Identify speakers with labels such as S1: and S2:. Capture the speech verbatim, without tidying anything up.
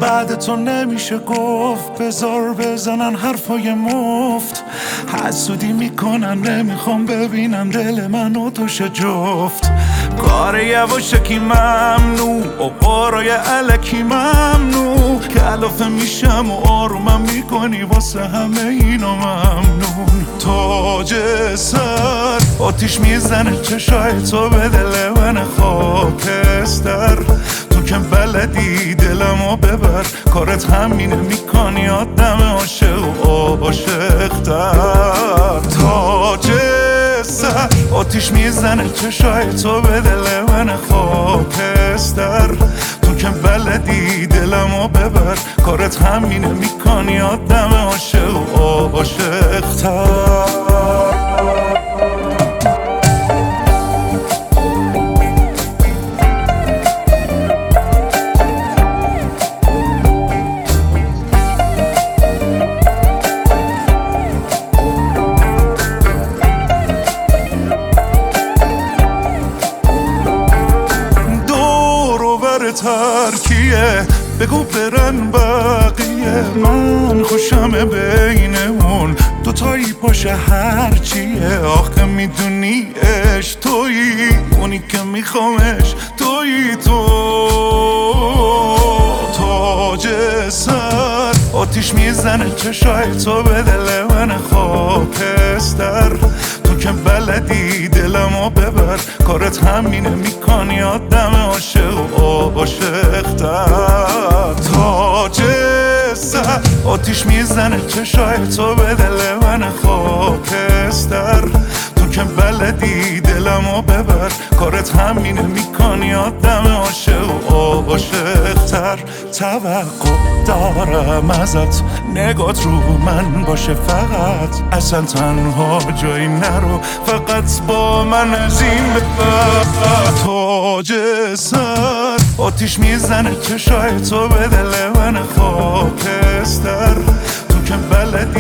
S1: بعد تو نمیشه گفت. بذار بزنن حرفای مفت، حسودی میکنن نمیخوام ببینن دل من و توش جفت. کار یواشکی ممنوع و قارای علکی ممنوع، کلافه میشم و آرومم میکنی واسه همه اینا ممنون. تاج سر آتیش میزنه چشای تو به دل من خاکستر، تو که بلدی دلمو ببر، کارت همینه میکنی آدم عاشق و عاشق‌تر. تاج سر آتیش میزنه چشای تو به دل من خاکستر، تو که بلدی دلمو ببر، کارت همینه میکنی آدم عاشق و عاشق‌تر. ترکیه بگو برن بقیه، من خوشم بینمون دوتایی پاشه هرچیه. آخه میدونی اش تویی اونی که میخوامش، تویی تو. تاج سر آتیش میزنه چشای تو به دل من خاکستر، تو که بلدی دلمو ببر، کارت همینه میکنی آدم عاشق و عاشق‌تر. تاج سر آتیش میزنه چشای تو به دل من خاکستر، تو که بلدی دلمو ببر، کارت همینه میکنی آدم عاشق و عاشق‌تر. توقع دارم ازت نگات رو من باشه فقط، اصلا تنها جایی نرو، فقط با من از این ببر. تاج سر آتیش میزنه چشای تو به دل من خاکستر، تو که بلدی